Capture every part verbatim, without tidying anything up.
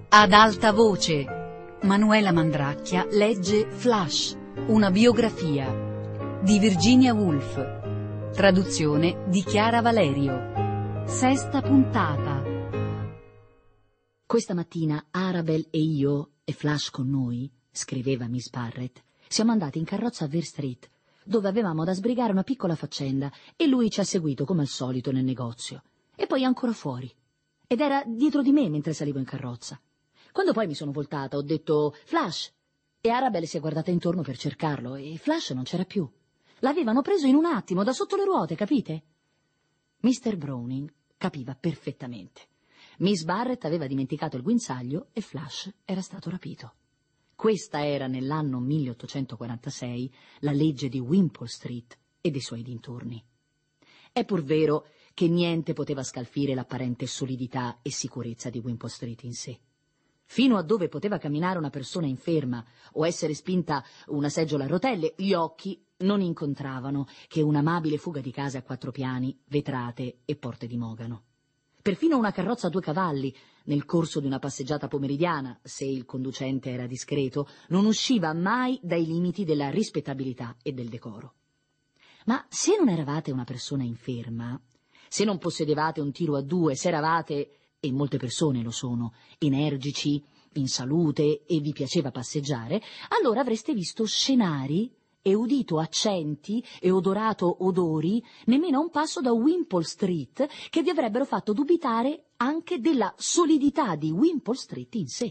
Ad alta voce, Manuela Mandracchia legge Flash, una biografia di Virginia Woolf, traduzione di Chiara Valerio. Sesta puntata. Questa mattina Arabelle e io, e Flash con noi, scriveva Miss Barrett, siamo andati in carrozza a Ver Street, dove avevamo da sbrigare una piccola faccenda, e lui ci ha seguito come al solito nel negozio, e poi ancora fuori, ed era dietro di me mentre salivo in carrozza. Quando poi mi sono voltata ho detto Flash, e Arabelle si è guardata intorno per cercarlo, e Flash non c'era più. L'avevano preso in un attimo, da sotto le ruote, capite? mister Browning capiva perfettamente. Miss Barrett aveva dimenticato il guinzaglio e Flash era stato rapito. Questa era, nell'anno milleottocentoquarantasei, la legge di Wimpole Street e dei suoi dintorni. È pur vero che niente poteva scalfire l'apparente solidità e sicurezza di Wimpole Street in sé. Fino a dove poteva camminare una persona inferma o essere spinta una seggiola a rotelle, gli occhi non incontravano che un'amabile fuga di case a quattro piani, vetrate e porte di mogano. Perfino una carrozza a due cavalli, nel corso di una passeggiata pomeridiana, se il conducente era discreto, non usciva mai dai limiti della rispettabilità e del decoro. Ma se non eravate una persona inferma, se non possedevate un tiro a due, se eravate, e molte persone lo sono, energici, in salute e vi piaceva passeggiare, allora avreste visto scenari e udito accenti e odorato odori nemmeno a un passo da Wimpole Street che vi avrebbero fatto dubitare anche della solidità di Wimpole Street in sé.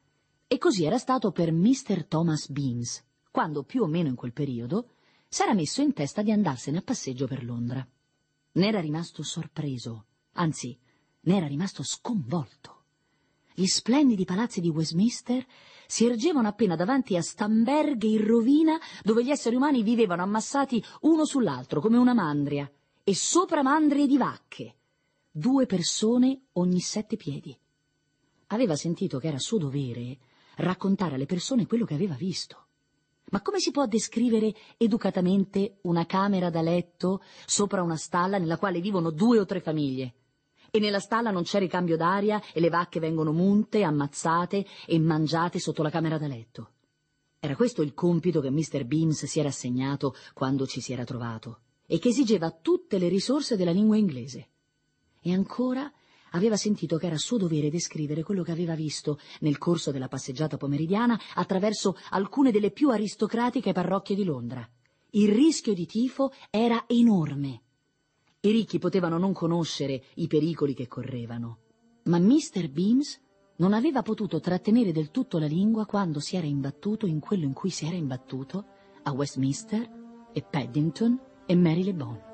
E così era stato per mister Thomas Beams, quando più o meno in quel periodo s'era messo in testa di andarsene a passeggio per Londra. N'era rimasto sorpreso, anzi, ne era rimasto sconvolto. Gli splendidi palazzi di Westminster si ergevano appena davanti a Stamberghe in rovina, dove gli esseri umani vivevano ammassati uno sull'altro come una mandria, e sopra mandrie di vacche, due persone ogni sette piedi. Aveva sentito che era suo dovere raccontare alle persone quello che aveva visto. Ma come si può descrivere educatamente una camera da letto sopra una stalla nella quale vivono due o tre famiglie? E nella stalla non c'è ricambio d'aria e le vacche vengono munte, ammazzate e mangiate sotto la camera da letto. Era questo il compito che mister Beams si era assegnato quando ci si era trovato e che esigeva tutte le risorse della lingua inglese. E ancora aveva sentito che era suo dovere descrivere quello che aveva visto nel corso della passeggiata pomeridiana attraverso alcune delle più aristocratiche parrocchie di Londra. Il rischio di tifo era enorme. I ricchi potevano non conoscere i pericoli che correvano, ma mister Beams non aveva potuto trattenere del tutto la lingua quando si era imbattuto in quello in cui si era imbattuto a Westminster e Paddington e Marylebone.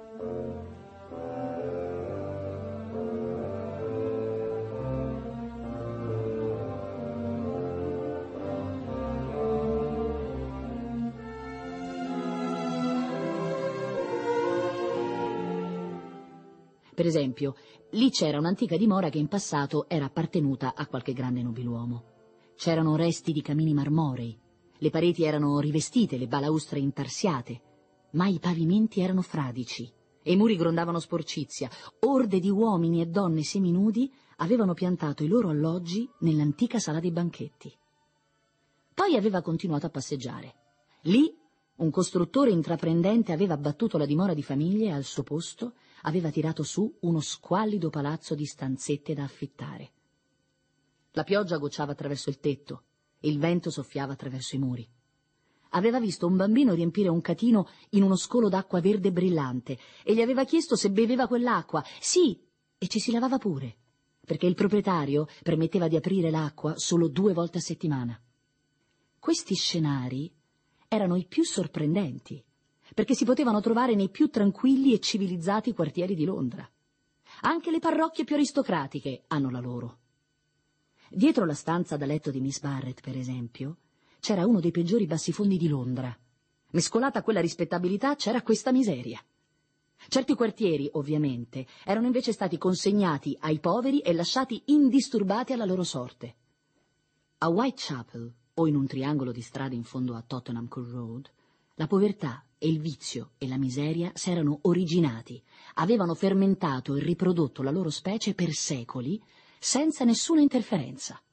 Per esempio, lì c'era un'antica dimora che in passato era appartenuta a qualche grande nobiluomo. C'erano resti di camini marmorei, le pareti erano rivestite, le balaustre intarsiate, ma i pavimenti erano fradici e i muri grondavano sporcizia. Orde di uomini e donne seminudi avevano piantato i loro alloggi nell'antica sala dei banchetti. Poi aveva continuato a passeggiare. Lì un costruttore intraprendente aveva abbattuto la dimora di famiglie e al suo posto aveva tirato su uno squallido palazzo di stanzette da affittare. La pioggia gocciava attraverso il tetto e il vento soffiava attraverso i muri. Aveva visto un bambino riempire un catino in uno scolo d'acqua verde brillante e gli aveva chiesto se beveva quell'acqua. Sì, e ci si lavava pure, perché il proprietario permetteva di aprire l'acqua solo due volte a settimana. Questi scenari erano i più sorprendenti, perché si potevano trovare nei più tranquilli e civilizzati quartieri di Londra. Anche le parrocchie più aristocratiche hanno la loro. Dietro la stanza da letto di Miss Barrett, per esempio, c'era uno dei peggiori bassifondi di Londra. Mescolata a quella rispettabilità c'era questa miseria. Certi quartieri, ovviamente, erano invece stati consegnati ai poveri e lasciati indisturbati alla loro sorte. A Whitechapel, o in un triangolo di strade in fondo a Tottenham Court Road, la povertà e il vizio e la miseria s'erano originati, avevano fermentato e riprodotto la loro specie per secoli senza nessuna interferenza.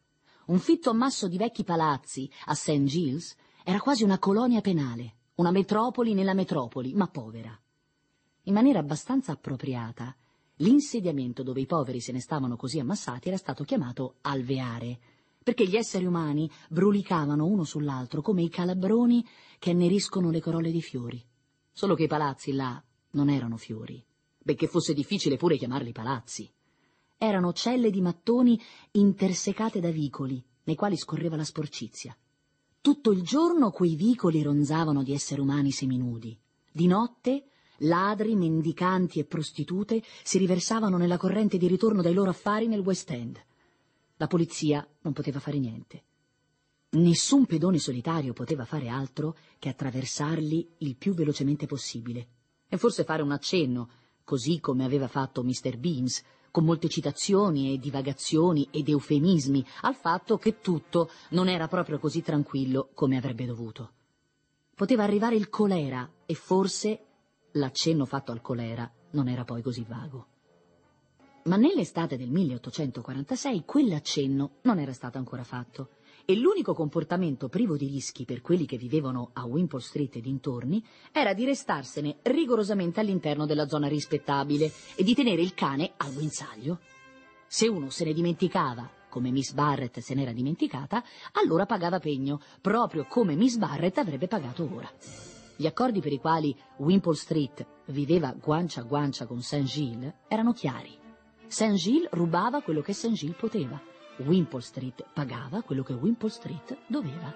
Un fitto ammasso di vecchi palazzi a Saint Gilles era quasi una colonia penale, una metropoli nella metropoli, ma povera. In maniera abbastanza appropriata, l'insediamento dove i poveri se ne stavano così ammassati era stato chiamato alveare, perché gli esseri umani brulicavano uno sull'altro come i calabroni che anneriscono le corolle di fiori. Solo che i palazzi là non erano fiori, benché fosse difficile pure chiamarli palazzi. Erano celle di mattoni intersecate da vicoli, nei quali scorreva la sporcizia. Tutto il giorno quei vicoli ronzavano di esseri umani seminudi. Di notte ladri, mendicanti e prostitute si riversavano nella corrente di ritorno dai loro affari nel West End. La polizia non poteva fare niente. Nessun pedone solitario poteva fare altro che attraversarli il più velocemente possibile e forse fare un accenno, così come aveva fatto mister Beans, con molte citazioni e divagazioni ed eufemismi, al fatto che tutto non era proprio così tranquillo come avrebbe dovuto. Poteva arrivare il colera e forse l'accenno fatto al colera non era poi così vago. Ma nell'estate del milleottocentoquarantasei quell'accenno non era stato ancora fatto e l'unico comportamento privo di rischi per quelli che vivevano a Wimpole Street e dintorni era di restarsene rigorosamente all'interno della zona rispettabile e di tenere il cane al guinzaglio. Se uno se ne dimenticava, come Miss Barrett se n'era dimenticata, allora pagava pegno, proprio come Miss Barrett avrebbe pagato ora. Gli accordi per i quali Wimpole Street viveva guancia a guancia con Saint Gilles erano chiari. Saint Gilles rubava quello che Saint Gilles poteva. Wimpole Street pagava quello che Wimpole Street doveva.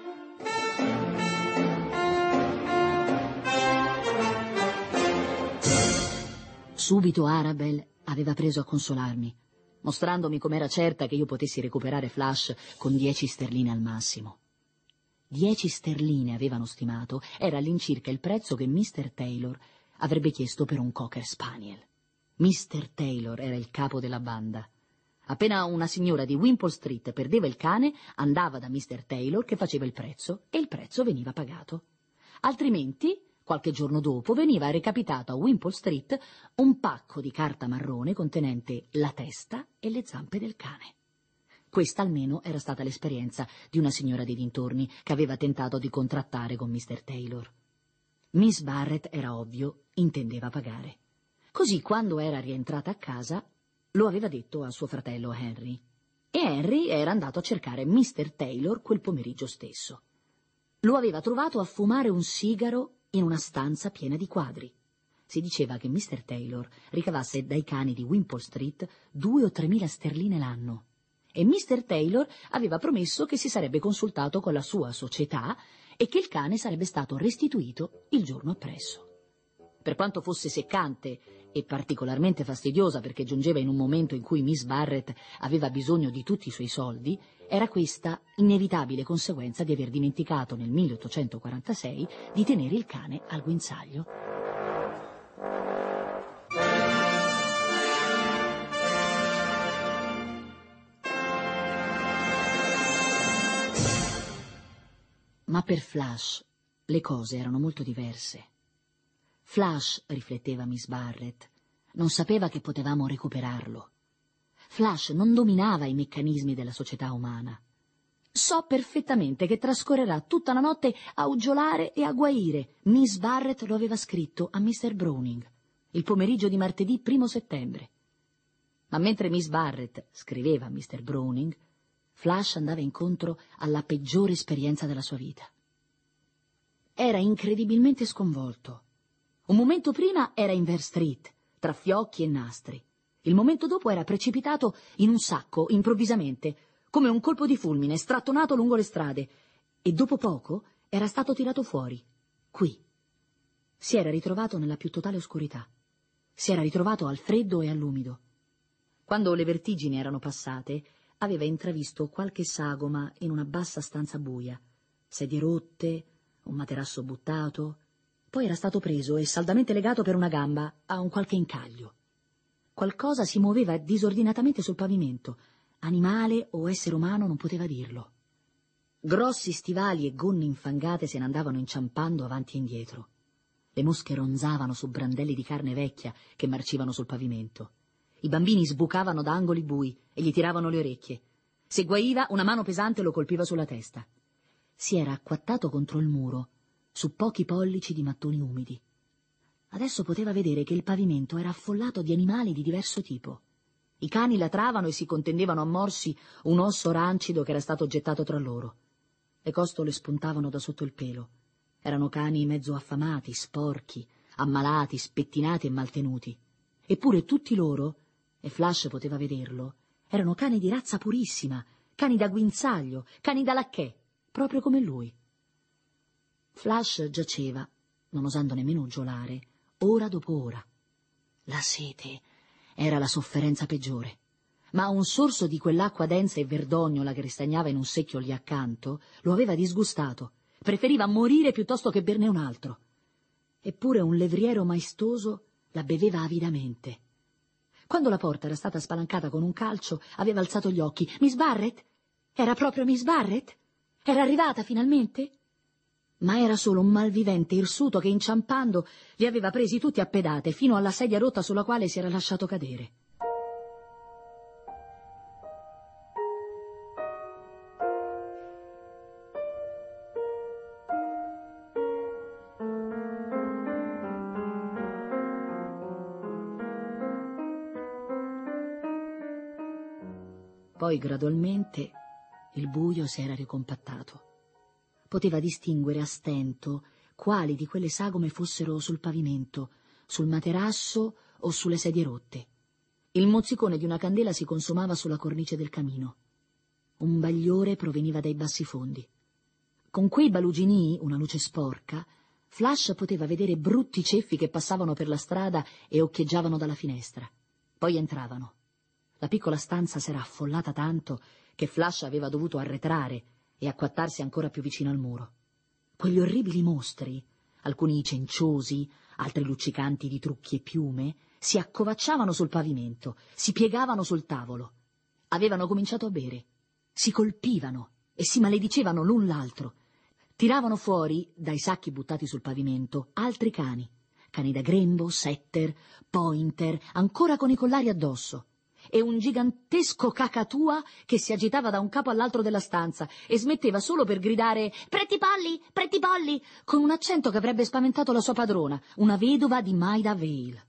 Subito Arabelle aveva preso a consolarmi, mostrandomi com'era certa che io potessi recuperare Flash con dieci sterline al massimo. Dieci sterline avevano stimato, era all'incirca il prezzo che mister Taylor avrebbe chiesto per un Cocker Spaniel. mister Taylor era il capo della banda. Appena una signora di Wimpole Street perdeva il cane, andava da mister Taylor che faceva il prezzo e il prezzo veniva pagato. Altrimenti, qualche giorno dopo, veniva recapitato a Wimpole Street un pacco di carta marrone contenente la testa e le zampe del cane. Questa almeno era stata l'esperienza di una signora dei dintorni che aveva tentato di contrattare con mister Taylor. Miss Barrett, era ovvio, intendeva pagare. Così, quando era rientrata a casa, lo aveva detto a suo fratello Henry. E Henry era andato a cercare mister Taylor quel pomeriggio stesso. Lo aveva trovato a fumare un sigaro in una stanza piena di quadri. Si diceva che mister Taylor ricavasse dai cani di Wimpole Street due o tremila sterline l'anno. E mister Taylor aveva promesso che si sarebbe consultato con la sua società e che il cane sarebbe stato restituito il giorno appresso. Per quanto fosse seccante e particolarmente fastidiosa perché giungeva in un momento in cui Miss Barrett aveva bisogno di tutti i suoi soldi, era questa inevitabile conseguenza di aver dimenticato nel milleottocentoquarantasei di tenere il cane al guinzaglio. Ma per Flash le cose erano molto diverse. Flash, rifletteva Miss Barrett, non sapeva che potevamo recuperarlo. Flash non dominava i meccanismi della società umana. So perfettamente che trascorrerà tutta la notte a uggiolare e a guaire. Miss Barrett lo aveva scritto a mister Browning, il pomeriggio di martedì primo settembre. Ma mentre Miss Barrett scriveva a mister Browning, Flash andava incontro alla peggiore esperienza della sua vita. Era incredibilmente sconvolto. Un momento prima era in Ver Street, tra fiocchi e nastri. Il momento dopo era precipitato in un sacco, improvvisamente, come un colpo di fulmine, strattonato lungo le strade. E dopo poco era stato tirato fuori, qui. Si era ritrovato nella più totale oscurità. Si era ritrovato al freddo e all'umido. Quando le vertigini erano passate, aveva intravisto qualche sagoma in una bassa stanza buia, sedie rotte, un materasso buttato. Poi era stato preso e saldamente legato per una gamba a un qualche incaglio. Qualcosa si muoveva disordinatamente sul pavimento. Animale o essere umano non poteva dirlo. Grossi stivali e gonne infangate se ne andavano inciampando avanti e indietro. Le mosche ronzavano su brandelli di carne vecchia che marcivano sul pavimento. I bambini sbucavano da angoli bui e gli tiravano le orecchie. Se guaiva, una mano pesante lo colpiva sulla testa. Si era acquattato contro il muro, su pochi pollici di mattoni umidi. Adesso poteva vedere che il pavimento era affollato di animali di diverso tipo. I cani latravano e si contendevano a morsi un osso rancido che era stato gettato tra loro. Le costole spuntavano da sotto il pelo. Erano cani mezzo affamati, sporchi, ammalati, spettinati e maltenuti. Eppure tutti loro, e Flash poteva vederlo, erano cani di razza purissima, cani da guinzaglio, cani da lacchè, proprio come lui. Flash giaceva, non osando nemmeno uggiolar, ora dopo ora. La sete era la sofferenza peggiore, ma un sorso di quell'acqua densa e verdognola che ristagnava in un secchio lì accanto lo aveva disgustato. Preferiva morire piuttosto che berne un altro. Eppure un levriero maestoso la beveva avidamente. Quando la porta era stata spalancata con un calcio, aveva alzato gli occhi. Miss Barrett? Era proprio Miss Barrett? Era arrivata finalmente? Ma era solo un malvivente irsuto che, inciampando, li aveva presi tutti a pedate fino alla sedia rotta sulla quale si era lasciato cadere. Poi, gradualmente, il buio si era ricompattato. Poteva distinguere a stento quali di quelle sagome fossero sul pavimento, sul materasso o sulle sedie rotte. Il mozzicone di una candela si consumava sulla cornice del camino. Un bagliore proveniva dai bassi fondi. Con quei baluginii, una luce sporca, Flash poteva vedere brutti ceffi che passavano per la strada e occhieggiavano dalla finestra. Poi entravano. La piccola stanza s'era affollata tanto che Flash aveva dovuto arretrare e acquattarsi ancora più vicino al muro. Quegli orribili mostri, alcuni cenciosi, altri luccicanti di trucchi e piume, si accovacciavano sul pavimento, si piegavano sul tavolo. Avevano cominciato a bere, si colpivano e si maledicevano l'un l'altro. Tiravano fuori, dai sacchi buttati sul pavimento, altri cani, cani da grembo, setter, pointer, ancora con i collari addosso, e un gigantesco cacatua che si agitava da un capo all'altro della stanza e smetteva solo per gridare «Pretti polli, pretti polli!» con un accento che avrebbe spaventato la sua padrona, una vedova di Maida Vale.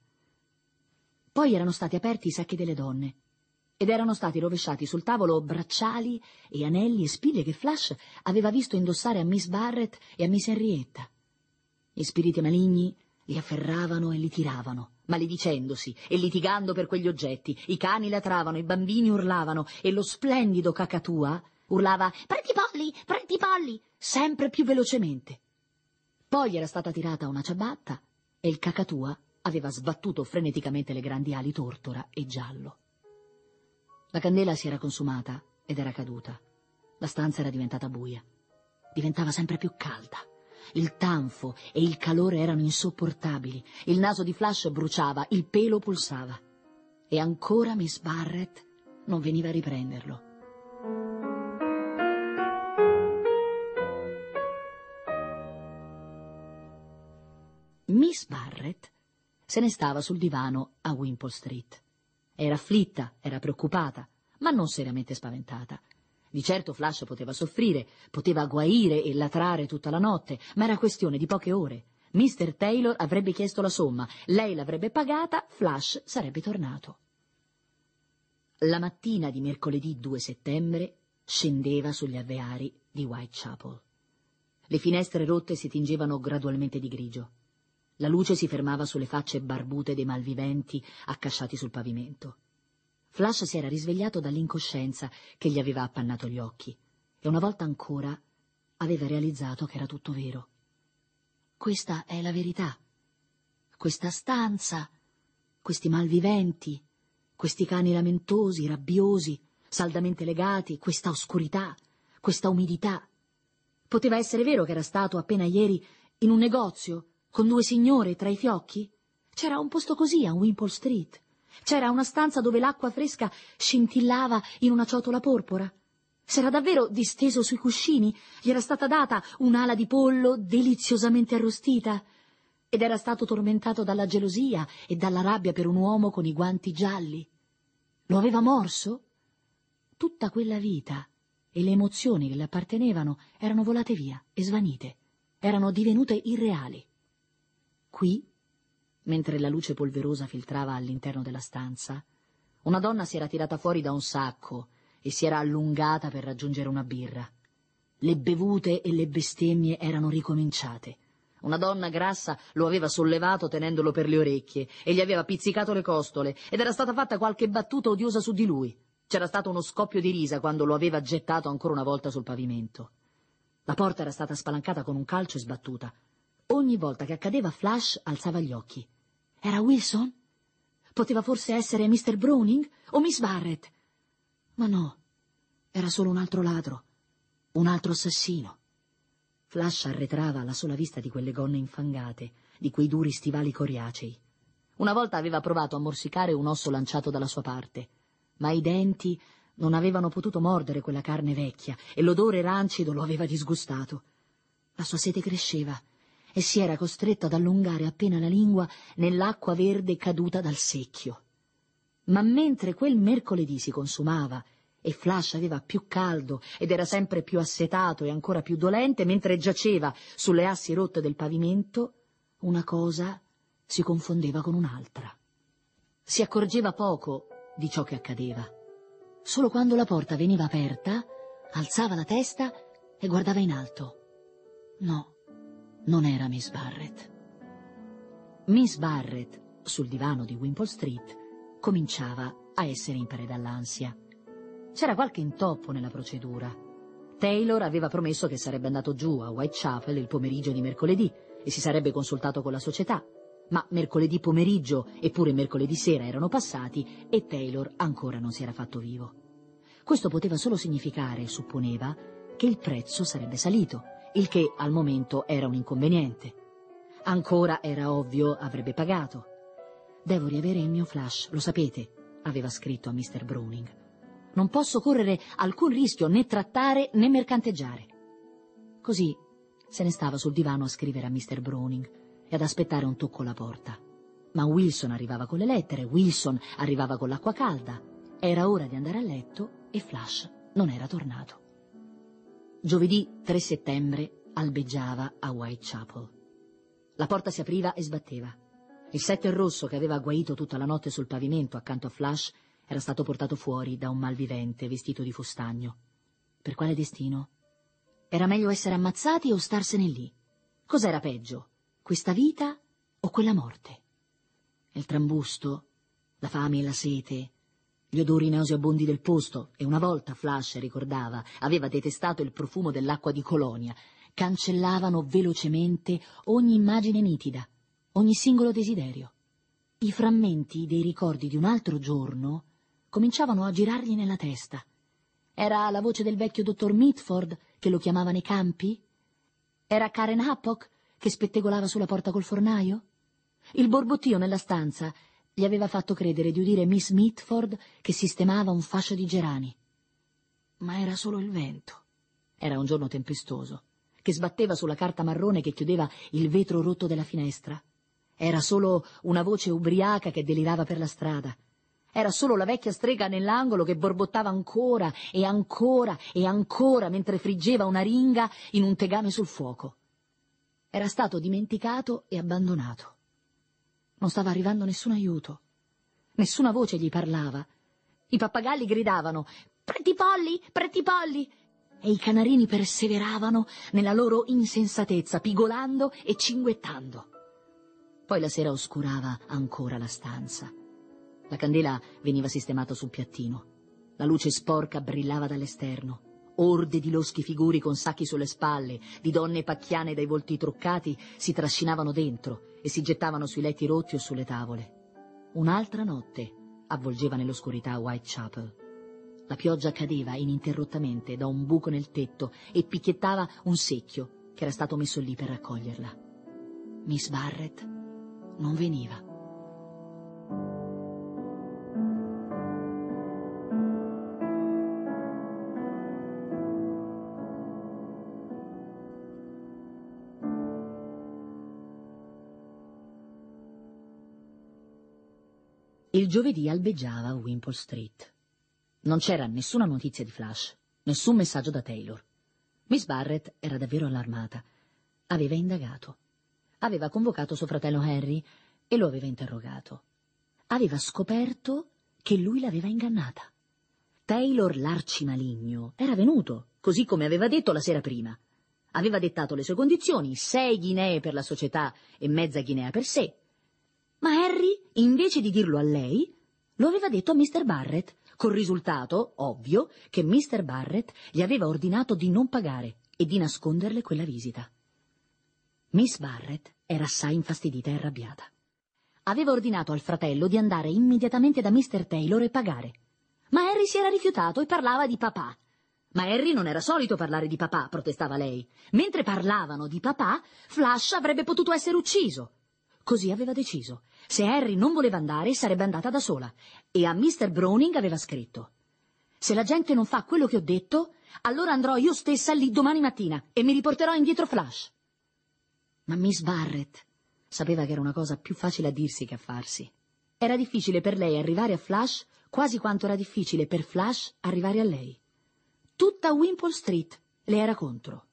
Poi erano stati aperti i sacchi delle donne ed erano stati rovesciati sul tavolo bracciali e anelli e spille che Flash aveva visto indossare a Miss Barrett e a Miss Henrietta. Gli spiriti maligni li afferravano e li tiravano, maledicendosi e litigando per quegli oggetti. I cani latravano, i bambini urlavano e lo splendido cacatua urlava «Pretti polli, pretti polli!» sempre più velocemente. Poi era stata tirata una ciabatta e il cacatua aveva sbattuto freneticamente le grandi ali tortora e giallo. La candela si era consumata ed era caduta. La stanza era diventata buia. Diventava sempre più calda. Il tanfo e il calore erano insopportabili. Il naso di Flash bruciava, il pelo pulsava. E ancora Miss Barrett non veniva a riprenderlo. Miss Barrett se ne stava sul divano a Wimpole Street. Era afflitta, era preoccupata, ma non seriamente spaventata. Di certo Flash poteva soffrire, poteva guaire e latrare tutta la notte, ma era questione di poche ore. mister Taylor avrebbe chiesto la somma, lei l'avrebbe pagata, Flash sarebbe tornato. La mattina di mercoledì due settembre scendeva sugli alveari di Whitechapel. Le finestre rotte si tingevano gradualmente di grigio. La luce si fermava sulle facce barbute dei malviventi accasciati sul pavimento. Flash si era risvegliato dall'incoscienza che gli aveva appannato gli occhi e una volta ancora aveva realizzato che era tutto vero. Questa è la verità. Questa stanza, questi malviventi, questi cani lamentosi, rabbiosi, saldamente legati, questa oscurità, questa umidità. Poteva essere vero che era stato appena ieri in un negozio con due signore tra i fiocchi? C'era un posto così a Wimpole Street. C'era una stanza dove l'acqua fresca scintillava in una ciotola porpora. S'era davvero disteso sui cuscini, gli era stata data un'ala di pollo deliziosamente arrostita ed era stato tormentato dalla gelosia e dalla rabbia per un uomo con i guanti gialli. Lo aveva morso? tutta quella vita e le emozioni che le appartenevano erano volate via e svanite, erano divenute irreali. Qui, mentre la luce polverosa filtrava all'interno della stanza, una donna si era tirata fuori da un sacco e si era allungata per raggiungere una birra. Le bevute e le bestemmie erano ricominciate. Una donna grassa lo aveva sollevato tenendolo per le orecchie e gli aveva pizzicato le costole ed era stata fatta qualche battuta odiosa su di lui. C'era stato uno scoppio di risa quando lo aveva gettato ancora una volta sul pavimento. La porta era stata spalancata con un calcio e sbattuta. Ogni volta che accadeva, Flash alzava gli occhi. Era Wilson? Poteva forse essere mister Browning o Miss Barrett? Ma no, era solo un altro ladro, un altro assassino. Flash arretrava alla sola vista di quelle gonne infangate, di quei duri stivali coriacei. Una volta aveva provato a morsicare un osso lanciato dalla sua parte, ma i denti non avevano potuto mordere quella carne vecchia e l'odore rancido lo aveva disgustato. La sua sete cresceva e si era costretto ad allungare appena la lingua nell'acqua verde caduta dal secchio. Ma mentre quel mercoledì si consumava e Flash aveva più caldo ed era sempre più assetato e ancora più dolente, mentre giaceva sulle assi rotte del pavimento, una cosa si confondeva con un'altra. Si accorgeva poco di ciò che accadeva. Solo quando la porta veniva aperta, alzava la testa e guardava in alto. No, non era Miss Barrett. Miss Barrett, sul divano di Wimpole Street, cominciava a essere in preda all'ansia. C'era qualche intoppo nella procedura. Taylor aveva promesso che sarebbe andato giù a Whitechapel il pomeriggio di mercoledì e si sarebbe consultato con la società, ma mercoledì pomeriggio e pure mercoledì sera erano passati e Taylor ancora non si era fatto vivo. Questo poteva solo significare, supponeva, che il prezzo sarebbe salito, il che al momento era un inconveniente. Ancora era ovvio avrebbe pagato. «Devo riavere il mio Flash, lo sapete», aveva scritto a mister Browning. «Non posso correre alcun rischio, né trattare né mercanteggiare». Così se ne stava sul divano a scrivere a mister Browning e ad aspettare un tocco alla porta. Ma Wilson arrivava con le lettere, Wilson arrivava con l'acqua calda. Era ora di andare a letto e Flash non era tornato. Giovedì tre settembre albeggiava a Whitechapel. La porta si apriva e sbatteva. Il setter rosso che aveva agguaito tutta la notte sul pavimento accanto a Flash era stato portato fuori da un malvivente vestito di fustagno. Per quale destino? Era meglio essere ammazzati o starsene lì? Cos'era peggio, questa vita o quella morte? Il trambusto, la fame e la sete, gli odori nauseabondi del posto, e una volta Flash, ricordava, aveva detestato il profumo dell'acqua di Colonia, cancellavano velocemente ogni immagine nitida, ogni singolo desiderio. I frammenti dei ricordi di un altro giorno cominciavano a girargli nella testa. Era la voce del vecchio dottor Mitford che lo chiamava nei campi? Era Karen Happock che spettegolava sulla porta col fornaio? Il borbottio nella stanza gli aveva fatto credere di udire Miss Mitford che sistemava un fascio di gerani. Ma era solo il vento. Era un giorno tempestoso, che sbatteva sulla carta marrone che chiudeva il vetro rotto della finestra. Era solo una voce ubriaca che delirava per la strada. Era solo la vecchia strega nell'angolo che borbottava ancora e ancora e ancora mentre friggeva una ringa in un tegame sul fuoco. Era stato dimenticato e abbandonato. Non stava arrivando nessun aiuto. Nessuna voce gli parlava. I pappagalli gridavano «Pretti polli, pretti polli!» e i canarini perseveravano nella loro insensatezza, pigolando e cinguettando. Poi la sera oscurava ancora la stanza. La candela veniva sistemata sul piattino. La luce sporca brillava dall'esterno. Orde di loschi figuri con sacchi sulle spalle, di donne pacchiane dai volti truccati, si trascinavano dentro e si gettavano sui letti rotti o sulle tavole. Un'altra notte avvolgeva nell'oscurità Whitechapel. La pioggia cadeva ininterrottamente da un buco nel tetto e picchiettava un secchio che era stato messo lì per raccoglierla. Miss Barrett non veniva. Il giovedì albeggiava a Wimpole Street. Non c'era nessuna notizia di Flash, nessun messaggio da Taylor. Miss Barrett era davvero allarmata. Aveva indagato. Aveva convocato suo fratello Henry e lo aveva interrogato. Aveva scoperto che lui l'aveva ingannata. Taylor, l'arcimaligno, era venuto, così come aveva detto la sera prima. Aveva dettato le sue condizioni, sei ghinee per la società e mezza ghinea per sé. Ma Harry, invece di dirlo a lei, lo aveva detto a mister Barrett, col risultato, ovvio, che mister Barrett gli aveva ordinato di non pagare e di nasconderle quella visita. Miss Barrett era assai infastidita e arrabbiata. Aveva ordinato al fratello di andare immediatamente da mister Taylor e pagare. Ma Harry si era rifiutato e parlava di papà. Ma Harry non era solito parlare di papà, protestava lei. Mentre parlavano di papà, Flash avrebbe potuto essere ucciso. Così aveva deciso. Se Harry non voleva andare, sarebbe andata da sola. E a mister Browning aveva scritto: se la gente non fa quello che ho detto, allora andrò io stessa lì domani mattina e mi riporterò indietro Flash. Ma Miss Barrett sapeva che era una cosa più facile a dirsi che a farsi. Era difficile per lei arrivare a Flash quasi quanto era difficile per Flash arrivare a lei. Tutta Wimpole Street le era contro.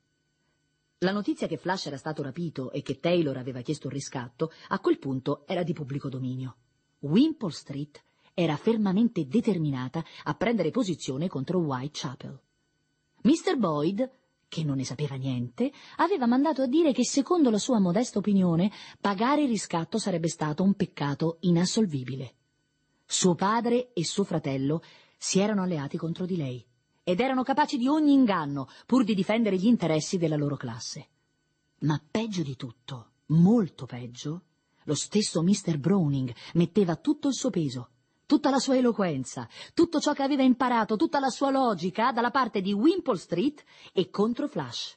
La notizia che Flash era stato rapito e che Taylor aveva chiesto un riscatto, a quel punto era di pubblico dominio. Wimpole Street era fermamente determinata a prendere posizione contro Whitechapel. mister Boyd, che non ne sapeva niente, aveva mandato a dire che, secondo la sua modesta opinione, pagare il riscatto sarebbe stato un peccato inassolvibile. Suo padre e suo fratello si erano alleati contro di lei ed erano capaci di ogni inganno pur di difendere gli interessi della loro classe. Ma peggio di tutto, molto peggio, lo stesso mister Browning metteva tutto il suo peso, tutta la sua eloquenza, tutto ciò che aveva imparato, tutta la sua logica dalla parte di Wimpole Street e contro Flash.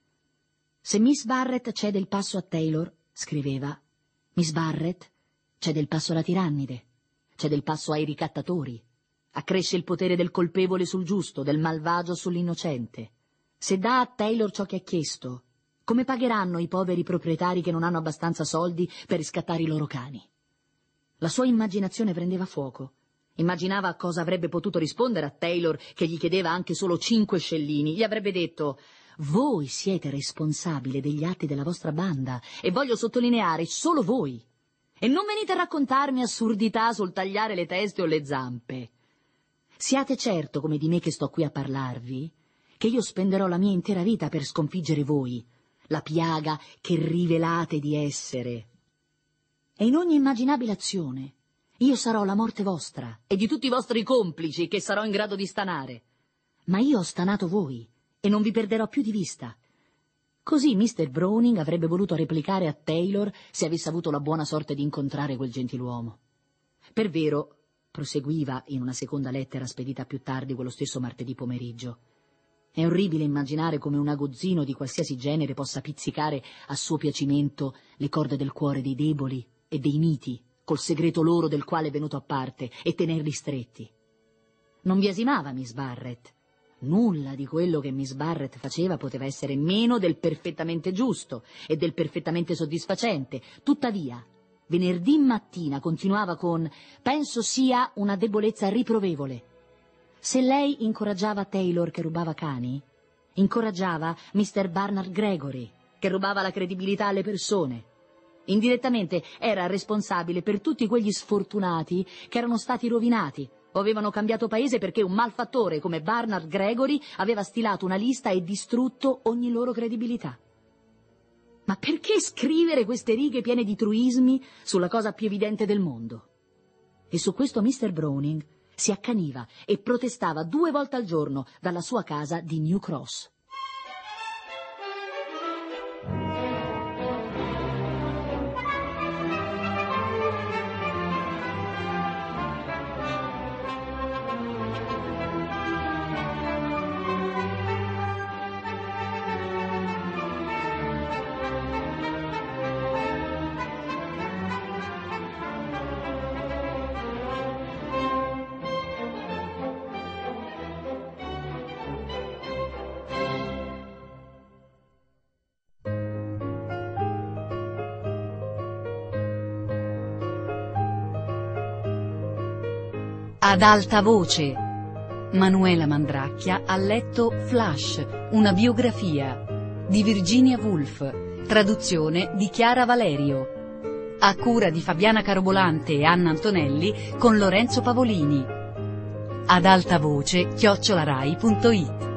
Se Miss Barrett cede il passo a Taylor, scriveva, Miss Barrett cede il passo alla tirannide, cede il passo ai ricattatori, accresce il potere del colpevole sul giusto, del malvagio sull'innocente. Se dà a Taylor ciò che ha chiesto, come pagheranno i poveri proprietari che non hanno abbastanza soldi per riscattare i loro cani? La sua immaginazione prendeva fuoco. Immaginava a cosa avrebbe potuto rispondere a Taylor, che gli chiedeva anche solo cinque scellini. Gli avrebbe detto: voi siete responsabile degli atti della vostra banda e voglio sottolineare solo voi. E non venite a raccontarmi assurdità sul tagliare le teste o le zampe. Siate certo, come di me che sto qui a parlarvi, che io spenderò la mia intera vita per sconfiggere voi, la piaga che rivelate di essere. E in ogni immaginabile azione io sarò la morte vostra e di tutti i vostri complici che sarò in grado di stanare. Ma io ho stanato voi e non vi perderò più di vista. Così mister Browning avrebbe voluto replicare a Taylor se avesse avuto la buona sorte di incontrare quel gentiluomo. Per vero, proseguiva in una seconda lettera spedita più tardi quello stesso martedì pomeriggio, è orribile immaginare come un aguzzino di qualsiasi genere possa pizzicare a suo piacimento le corde del cuore dei deboli e dei miti, col segreto loro del quale è venuto a parte, e tenerli stretti. Non biasimava Miss Barrett. Nulla di quello che Miss Barrett faceva poteva essere meno del perfettamente giusto e del perfettamente soddisfacente. Tuttavia, venerdì mattina continuava con «penso sia una debolezza riprovevole». Se lei incoraggiava Taylor che rubava cani, incoraggiava mister Barnard Gregory che rubava la credibilità alle persone. Indirettamente era responsabile per tutti quegli sfortunati che erano stati rovinati o avevano cambiato paese perché un malfattore come Barnard Gregory aveva stilato una lista e distrutto ogni loro credibilità. Ma perché scrivere queste righe piene di truismi sulla cosa più evidente del mondo? E su questo mister Browning si accaniva e protestava due volte al giorno dalla sua casa di New Cross. Ad alta voce. Manuela Mandracchia ha letto Flash, una biografia, di Virginia Woolf, traduzione di Chiara Valerio, a cura di Fabiana Carobolante e Anna Antonelli con Lorenzo Pavolini. Ad alta voce chiocciola rai punto it